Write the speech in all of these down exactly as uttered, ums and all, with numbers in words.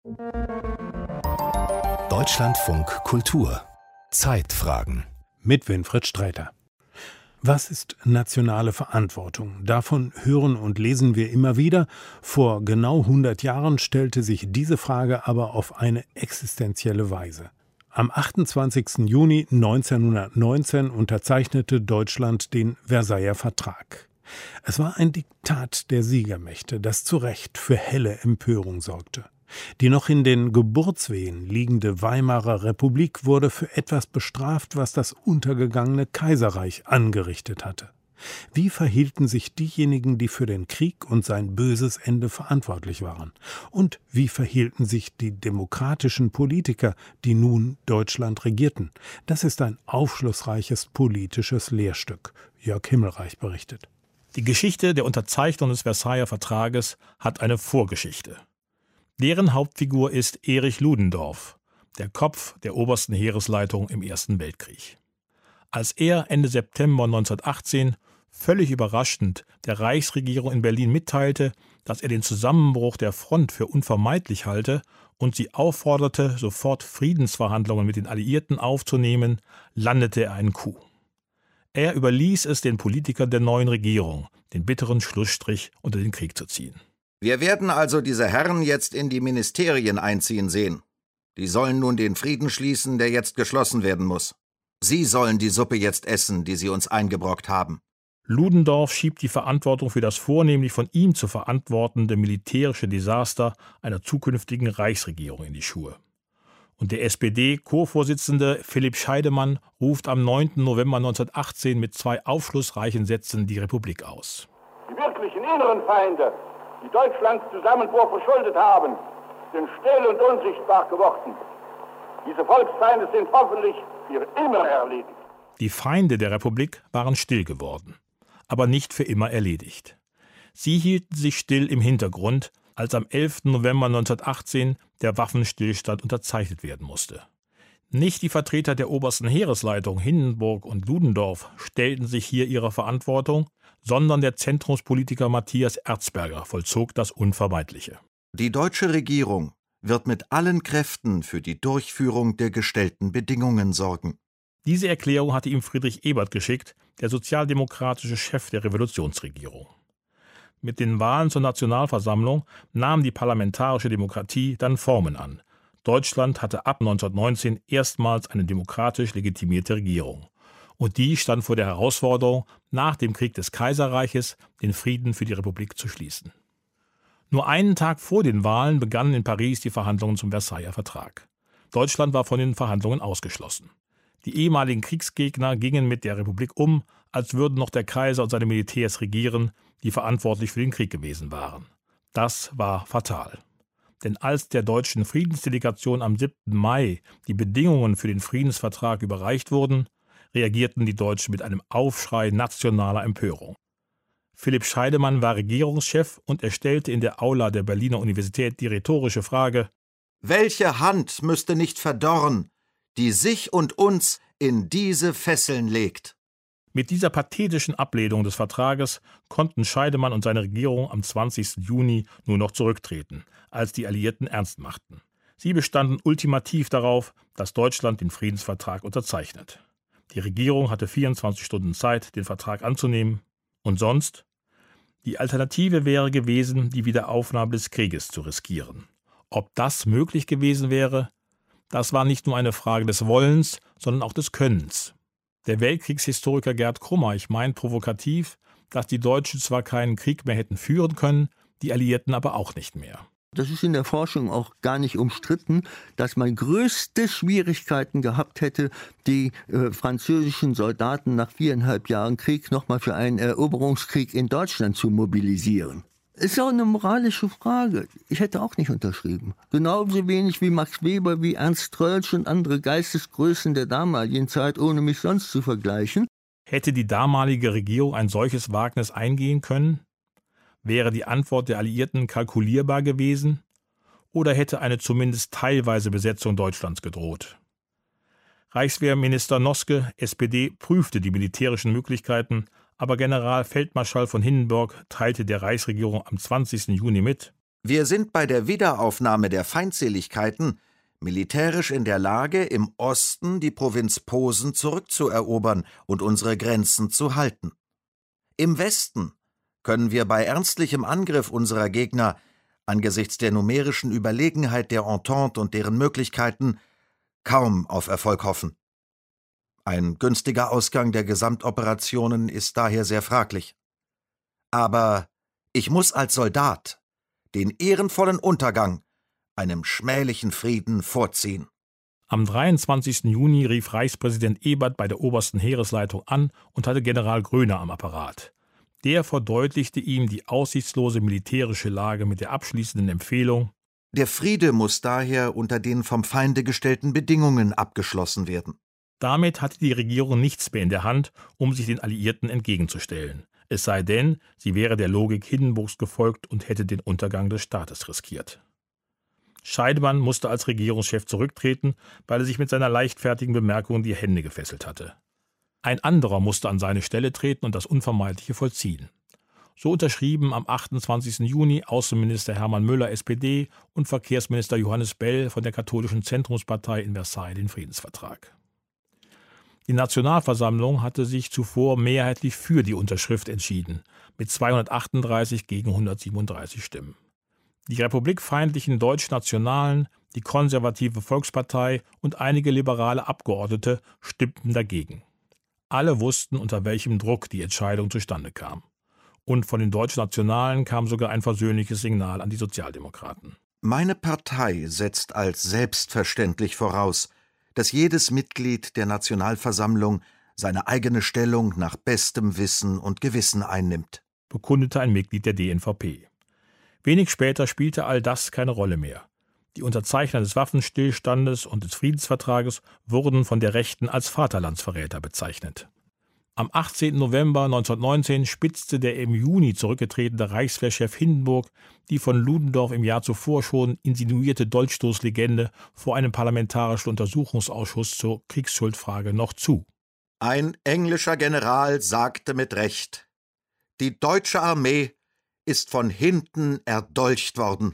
Deutschlandfunk Kultur Zeitfragen mit Winfried Sträter. Was ist nationale Verantwortung? Davon hören und lesen wir immer wieder. Vor genau hundert Jahren stellte sich diese Frage aber auf eine existenzielle Weise. Am achtundzwanzigsten Juni neunzehnhundertneunzehn unterzeichnete Deutschland den Versailler Vertrag. Es war ein Diktat der Siegermächte, das zu Recht für helle Empörung sorgte. Die noch in den Geburtswehen liegende Weimarer Republik wurde für etwas bestraft, was das untergegangene Kaiserreich angerichtet hatte. Wie verhielten sich diejenigen, die für den Krieg und sein böses Ende verantwortlich waren? Und wie verhielten sich die demokratischen Politiker, die nun Deutschland regierten? Das ist ein aufschlussreiches politisches Lehrstück. Jörg Himmelreich berichtet. Die Geschichte der Unterzeichnung des Versailler Vertrages hat eine Vorgeschichte. Deren Hauptfigur ist Erich Ludendorff, der Kopf der obersten Heeresleitung im Ersten Weltkrieg. Als er Ende September neunzehnhundertachtzehn völlig überraschend der Reichsregierung in Berlin mitteilte, dass er den Zusammenbruch der Front für unvermeidlich halte und sie aufforderte, sofort Friedensverhandlungen mit den Alliierten aufzunehmen, landete er einen Coup. Er überließ es den Politikern der neuen Regierung, den bitteren Schlussstrich unter den Krieg zu ziehen. Wir werden also diese Herren jetzt in die Ministerien einziehen sehen. Die sollen nun den Frieden schließen, der jetzt geschlossen werden muss. Sie sollen die Suppe jetzt essen, die sie uns eingebrockt haben. Ludendorff schiebt die Verantwortung für das vornehmlich von ihm zu verantwortende militärische Desaster einer zukünftigen Reichsregierung in die Schuhe. Und der S P D-Co-Vorsitzende Philipp Scheidemann ruft am neunten November neunzehnhundertachtzehn mit zwei aufschlussreichen Sätzen die Republik aus. Die wirklichen inneren Feinde, die Deutschlands Zusammenbruch verschuldet haben, sind still und unsichtbar geworden. Diese Volksfeinde sind hoffentlich für immer erledigt. Die Feinde der Republik waren still geworden, aber nicht für immer erledigt. Sie hielten sich still im Hintergrund, als am elften November neunzehnhundertachtzehn der Waffenstillstand unterzeichnet werden musste. Nicht die Vertreter der obersten Heeresleitung Hindenburg und Ludendorff stellten sich hier ihrer Verantwortung, sondern der Zentrumspolitiker Matthias Erzberger vollzog das Unvermeidliche. Die deutsche Regierung wird mit allen Kräften für die Durchführung der gestellten Bedingungen sorgen. Diese Erklärung hatte ihm Friedrich Ebert geschickt, der sozialdemokratische Chef der Revolutionsregierung. Mit den Wahlen zur Nationalversammlung nahm die parlamentarische Demokratie dann Formen an. Deutschland hatte ab neunzehnhundertneunzehn erstmals eine demokratisch legitimierte Regierung. Und die stand vor der Herausforderung, nach dem Krieg des Kaiserreiches den Frieden für die Republik zu schließen. Nur einen Tag vor den Wahlen begannen in Paris die Verhandlungen zum Versailler Vertrag. Deutschland war von den Verhandlungen ausgeschlossen. Die ehemaligen Kriegsgegner gingen mit der Republik um, als würden noch der Kaiser und seine Militärs regieren, die verantwortlich für den Krieg gewesen waren. Das war fatal. Denn als der deutschen Friedensdelegation am siebten Mai die Bedingungen für den Friedensvertrag überreicht wurden, reagierten die Deutschen mit einem Aufschrei nationaler Empörung. Philipp Scheidemann war Regierungschef und er stellte in der Aula der Berliner Universität die rhetorische Frage: Welche Hand müsste nicht verdorren, die sich und uns in diese Fesseln legt? Mit dieser pathetischen Ablehnung des Vertrages konnten Scheidemann und seine Regierung am zwanzigsten Juni nur noch zurücktreten, als die Alliierten ernst machten. Sie bestanden ultimativ darauf, dass Deutschland den Friedensvertrag unterzeichnet. Die Regierung hatte vierundzwanzig Stunden Zeit, den Vertrag anzunehmen. Und sonst? Die Alternative wäre gewesen, die Wiederaufnahme des Krieges zu riskieren. Ob das möglich gewesen wäre? Das war nicht nur eine Frage des Wollens, sondern auch des Könnens. Der Weltkriegshistoriker Gerd Krummeich meint provokativ, dass die Deutschen zwar keinen Krieg mehr hätten führen können, die Alliierten aber auch nicht mehr. Das ist in der Forschung auch gar nicht umstritten, dass man größte Schwierigkeiten gehabt hätte, die äh, französischen Soldaten nach viereinhalb Jahren Krieg nochmal für einen Eroberungskrieg in Deutschland zu mobilisieren. Ist auch eine moralische Frage. Ich hätte auch nicht unterschrieben. Genauso wenig wie Max Weber, wie Ernst Troeltsch und andere Geistesgrößen der damaligen Zeit, ohne mich sonst zu vergleichen. Hätte die damalige Regierung ein solches Wagnis eingehen können? Wäre die Antwort der Alliierten kalkulierbar gewesen? Oder hätte eine zumindest teilweise Besetzung Deutschlands gedroht? Reichswehrminister Noske, S P D, prüfte die militärischen Möglichkeiten, aber Generalfeldmarschall von Hindenburg teilte der Reichsregierung am zwanzigsten Juni mit: Wir sind bei der Wiederaufnahme der Feindseligkeiten militärisch in der Lage, im Osten die Provinz Posen zurückzuerobern und unsere Grenzen zu halten. Im Westen können wir bei ernstlichem Angriff unserer Gegner angesichts der numerischen Überlegenheit der Entente und deren Möglichkeiten kaum auf Erfolg hoffen. Ein günstiger Ausgang der Gesamtoperationen ist daher sehr fraglich. Aber ich muss als Soldat den ehrenvollen Untergang einem schmählichen Frieden vorziehen. Am dreiundzwanzigsten Juni rief Reichspräsident Ebert bei der obersten Heeresleitung an und hatte General Groener am Apparat. Der verdeutlichte ihm die aussichtslose militärische Lage mit der abschließenden Empfehlung: Der Friede muss daher unter den vom Feinde gestellten Bedingungen abgeschlossen werden. Damit hatte die Regierung nichts mehr in der Hand, um sich den Alliierten entgegenzustellen. Es sei denn, sie wäre der Logik Hindenburgs gefolgt und hätte den Untergang des Staates riskiert. Scheidemann musste als Regierungschef zurücktreten, weil er sich mit seiner leichtfertigen Bemerkung die Hände gefesselt hatte. Ein anderer musste an seine Stelle treten und das Unvermeidliche vollziehen. So unterschrieben am achtundzwanzigsten Juni Außenminister Hermann Müller, S P D, und Verkehrsminister Johannes Bell von der katholischen Zentrumspartei in Versailles den Friedensvertrag. Die Nationalversammlung hatte sich zuvor mehrheitlich für die Unterschrift entschieden, mit zweihundertachtunddreißig gegen hundertsiebenunddreißig Stimmen. Die republikfeindlichen Deutschnationalen, die konservative Volkspartei und einige liberale Abgeordnete stimmten dagegen. Alle wussten, unter welchem Druck die Entscheidung zustande kam. Und von den Deutschnationalen kam sogar ein versöhnliches Signal an die Sozialdemokraten. Meine Partei setzt als selbstverständlich voraus, dass jedes Mitglied der Nationalversammlung seine eigene Stellung nach bestem Wissen und Gewissen einnimmt, bekundete ein Mitglied der D N V P. Wenig später spielte all das keine Rolle mehr. Die Unterzeichner des Waffenstillstandes und des Friedensvertrages wurden von der Rechten als Vaterlandsverräter bezeichnet. Am achtzehnten November neunzehnhundertneunzehn spitzte der im Juni zurückgetretene Reichswehrchef Hindenburg die von Ludendorff im Jahr zuvor schon insinuierte Dolchstoßlegende vor einem parlamentarischen Untersuchungsausschuss zur Kriegsschuldfrage noch zu. Ein englischer General sagte mit Recht: Die deutsche Armee ist von hinten erdolcht worden.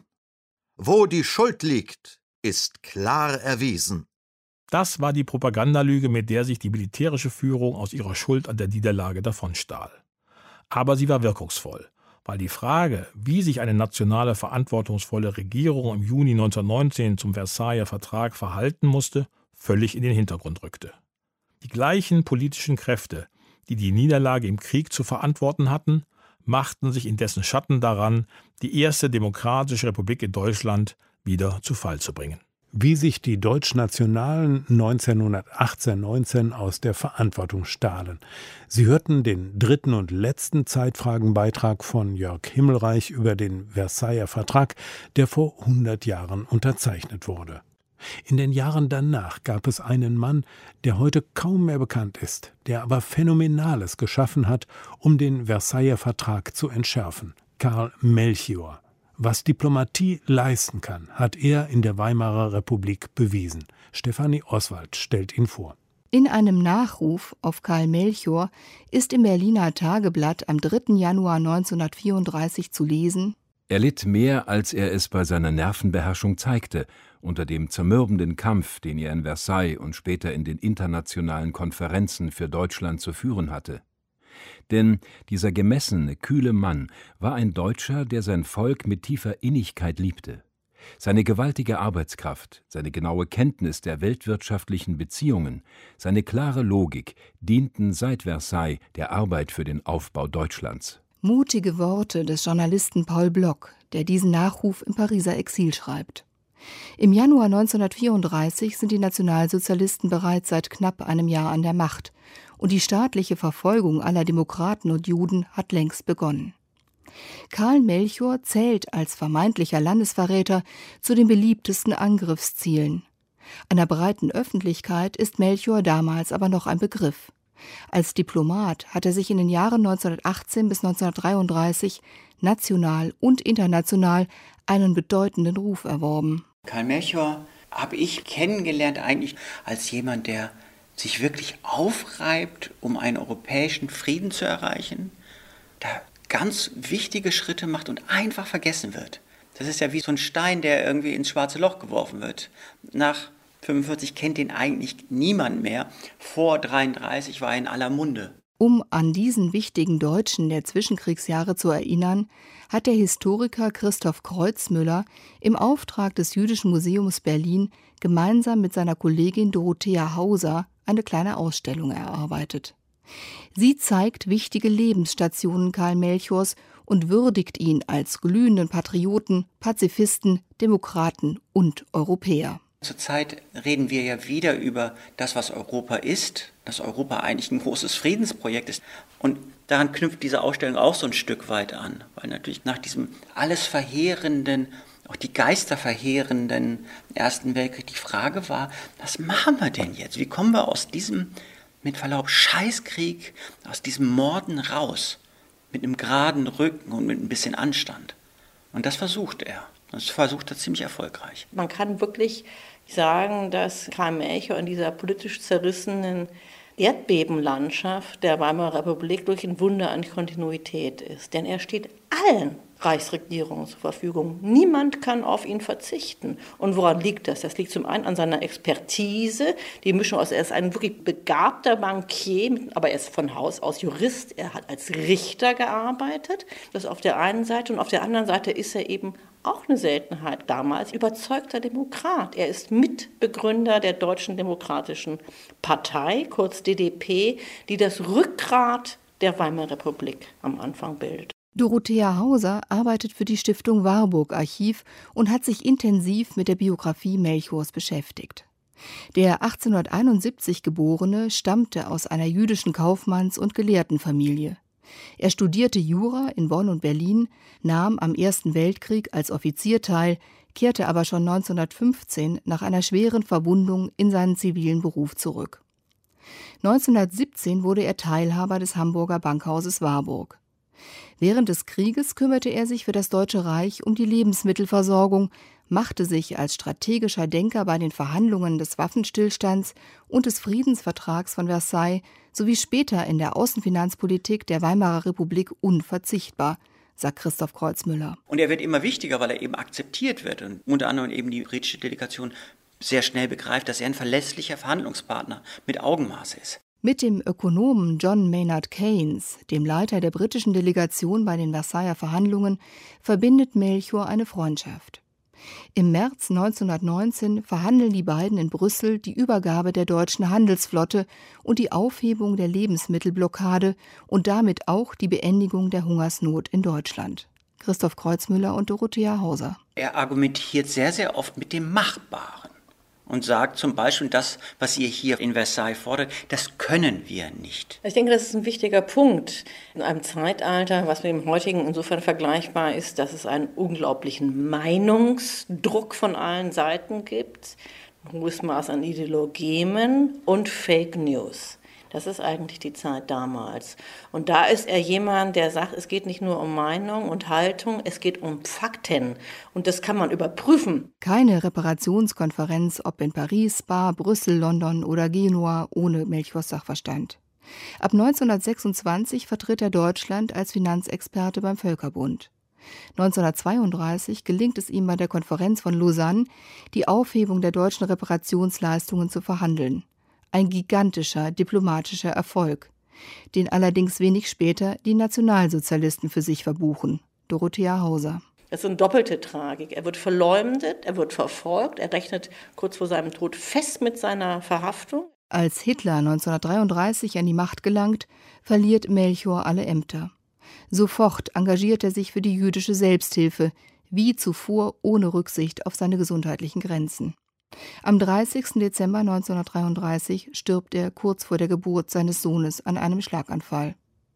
Wo die Schuld liegt, ist klar erwiesen. Das war die Propagandalüge, mit der sich die militärische Führung aus ihrer Schuld an der Niederlage davonstahl. Aber sie war wirkungsvoll, weil die Frage, wie sich eine nationale verantwortungsvolle Regierung im Juni neunzehnhundertneunzehn zum Versailler Vertrag verhalten musste, völlig in den Hintergrund rückte. Die gleichen politischen Kräfte, die die Niederlage im Krieg zu verantworten hatten, machten sich in dessen Schatten daran, die erste demokratische Republik in Deutschland wieder zu Fall zu bringen. Wie sich die Deutschnationalen neunzehnhundertachtzehn neunzehn aus der Verantwortung stahlen. Sie hörten den dritten und letzten Zeitfragenbeitrag von Jörg Himmelreich über den Versailler Vertrag, der vor hundert Jahren unterzeichnet wurde. In den Jahren danach gab es einen Mann, der heute kaum mehr bekannt ist, der aber Phänomenales geschaffen hat, um den Versailler Vertrag zu entschärfen: Karl Melchior. Was Diplomatie leisten kann, hat er in der Weimarer Republik bewiesen. Stefanie Oswald stellt ihn vor. In einem Nachruf auf Karl Melchior ist im Berliner Tageblatt am dritten Januar neunzehnhundertvierunddreißig zu lesen: Er litt mehr, als er es bei seiner Nervenbeherrschung zeigte, unter dem zermürbenden Kampf, den er in Versailles und später in den internationalen Konferenzen für Deutschland zu führen hatte. Denn dieser gemessene, kühle Mann war ein Deutscher, der sein Volk mit tiefer Innigkeit liebte. Seine gewaltige Arbeitskraft, seine genaue Kenntnis der weltwirtschaftlichen Beziehungen, seine klare Logik dienten seit Versailles der Arbeit für den Aufbau Deutschlands. Mutige Worte des Journalisten Paul Block, der diesen Nachruf im Pariser Exil schreibt. Im Januar neunzehnhundertvierunddreißig sind die Nationalsozialisten bereits seit knapp einem Jahr an der Macht und die staatliche Verfolgung aller Demokraten und Juden hat längst begonnen. Karl Melchior zählt als vermeintlicher Landesverräter zu den beliebtesten Angriffszielen. Einer breiten Öffentlichkeit ist Melchior damals aber noch ein Begriff. Als Diplomat hat er sich in den Jahren neunzehnhundertachtzehn bis neunzehnhundertdreiunddreißig national und international einen bedeutenden Ruf erworben. Karl Melchior habe ich kennengelernt eigentlich als jemand, der sich wirklich aufreibt, um einen europäischen Frieden zu erreichen, der ganz wichtige Schritte macht und einfach vergessen wird. Das ist ja wie so ein Stein, der irgendwie ins schwarze Loch geworfen wird. Nach fünfundvierzig kennt ihn eigentlich niemand mehr. Vor dreiunddreißig war er in aller Munde. Um an diesen wichtigen Deutschen der Zwischenkriegsjahre zu erinnern, hat der Historiker Christoph Kreuzmüller im Auftrag des Jüdischen Museums Berlin gemeinsam mit seiner Kollegin Dorothea Hauser eine kleine Ausstellung erarbeitet. Sie zeigt wichtige Lebensstationen Karl Melchiors und würdigt ihn als glühenden Patrioten, Pazifisten, Demokraten und Europäer. Zurzeit reden wir ja wieder über das, was Europa ist, dass Europa eigentlich ein großes Friedensprojekt ist. Und daran knüpft diese Ausstellung auch so ein Stück weit an, weil natürlich nach diesem alles verheerenden, auch die geisterverheerenden Ersten Weltkrieg die Frage war, was machen wir denn jetzt? Wie kommen wir aus diesem, mit Verlaub, Scheißkrieg, aus diesem Morden raus? Mit einem geraden Rücken und mit ein bisschen Anstand. Und das versucht er. Das versucht er ziemlich erfolgreich. Man kann wirklich sagen, dass Karl Melchior in dieser politisch zerrissenen Erdbebenlandschaft der Weimarer Republik durch ein Wunder an Kontinuität ist. Denn er steht allen Reichsregierungen zur Verfügung. Niemand kann auf ihn verzichten. Und woran liegt das? Das liegt zum einen an seiner Expertise, die Mischung aus, er ist ein wirklich begabter Bankier, aber er ist von Haus aus Jurist, er hat als Richter gearbeitet, das auf der einen Seite, und auf der anderen Seite ist er eben auch eine Seltenheit damals, überzeugter Demokrat. Er ist Mitbegründer der Deutschen Demokratischen Partei, kurz D D P, die das Rückgrat der Weimarer Republik am Anfang bildet. Dorothea Hauser arbeitet für die Stiftung Warburg Archiv und hat sich intensiv mit der Biografie Melchiors beschäftigt. Der achtzehnhunderteinundsiebzig Geborene stammte aus einer jüdischen Kaufmanns- und Gelehrtenfamilie. Er studierte Jura in Bonn und Berlin, nahm am Ersten Weltkrieg als Offizier teil, kehrte aber schon neunzehnhundertfünfzehn nach einer schweren Verwundung in seinen zivilen Beruf zurück. neunzehnhundertsiebzehn wurde er Teilhaber des Hamburger Bankhauses Warburg. Während des Krieges kümmerte er sich für das Deutsche Reich um die Lebensmittelversorgung, machte sich als strategischer Denker bei den Verhandlungen des Waffenstillstands und des Friedensvertrags von Versailles sowie später in der Außenfinanzpolitik der Weimarer Republik unverzichtbar, sagt Christoph Kreuzmüller. Und er wird immer wichtiger, weil er eben akzeptiert wird und unter anderem eben die britische Delegation sehr schnell begreift, dass er ein verlässlicher Verhandlungspartner mit Augenmaß ist. Mit dem Ökonomen John Maynard Keynes, dem Leiter der britischen Delegation bei den Versailler Verhandlungen, verbindet Melchior eine Freundschaft. Im März neunzehnhundertneunzehn verhandeln die beiden in Brüssel die Übergabe der deutschen Handelsflotte und die Aufhebung der Lebensmittelblockade und damit auch die Beendigung der Hungersnot in Deutschland. Christoph Kreuzmüller und Dorothea Hauser. Er argumentiert sehr, sehr oft mit dem Machbaren. Und sagt zum Beispiel, das, was ihr hier in Versailles fordert, das können wir nicht. Ich denke, das ist ein wichtiger Punkt. In einem Zeitalter, was mit dem heutigen insofern vergleichbar ist, dass es einen unglaublichen Meinungsdruck von allen Seiten gibt, ein hohes Maß an Ideologien und Fake News. Das ist eigentlich die Zeit damals. Und da ist er jemand, der sagt, es geht nicht nur um Meinung und Haltung, es geht um Fakten. Und das kann man überprüfen. Keine Reparationskonferenz, ob in Paris, Spa, Brüssel, London oder Genua, ohne Melchiors Sachverstand. Ab neunzehnhundertsechsundzwanzig vertritt er Deutschland als Finanzexperte beim Völkerbund. neunzehnhundertzweiunddreißig gelingt es ihm bei der Konferenz von Lausanne, die Aufhebung der deutschen Reparationsleistungen zu verhandeln. Ein gigantischer diplomatischer Erfolg, den allerdings wenig später die Nationalsozialisten für sich verbuchen. Dorothea Hauser. Das ist eine doppelte Tragik. Er wird verleumdet, er wird verfolgt, er rechnet kurz vor seinem Tod fest mit seiner Verhaftung. Als Hitler neunzehnhundertdreiunddreißig an die Macht gelangt, verliert Melchior alle Ämter. Sofort engagiert er sich für die jüdische Selbsthilfe, wie zuvor ohne Rücksicht auf seine gesundheitlichen Grenzen. Am dreißigsten Dezember neunzehnhundertdreiunddreißig stirbt er kurz vor der Geburt seines Sohnes an einem Schlaganfall.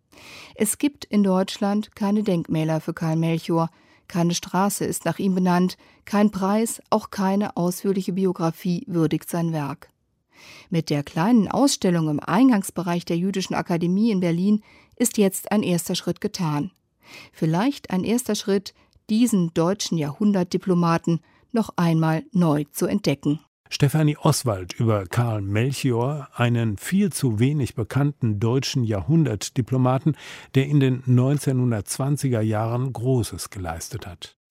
Es gibt in Deutschland keine Denkmäler für Karl Melchior, keine Straße ist nach ihm benannt, kein Preis, auch keine ausführliche Biografie würdigt sein Werk. Mit der kleinen Ausstellung im Eingangsbereich der Jüdischen Akademie in Berlin ist jetzt ein erster Schritt getan. Vielleicht ein erster Schritt, diesen deutschen Jahrhundertdiplomaten noch einmal neu zu entdecken. Stefanie Oswald über Karl Melchior, einen viel zu wenig bekannten deutschen Jahrhundertdiplomaten, der in den neunzehnhundertzwanziger Jahren Großes geleistet hat.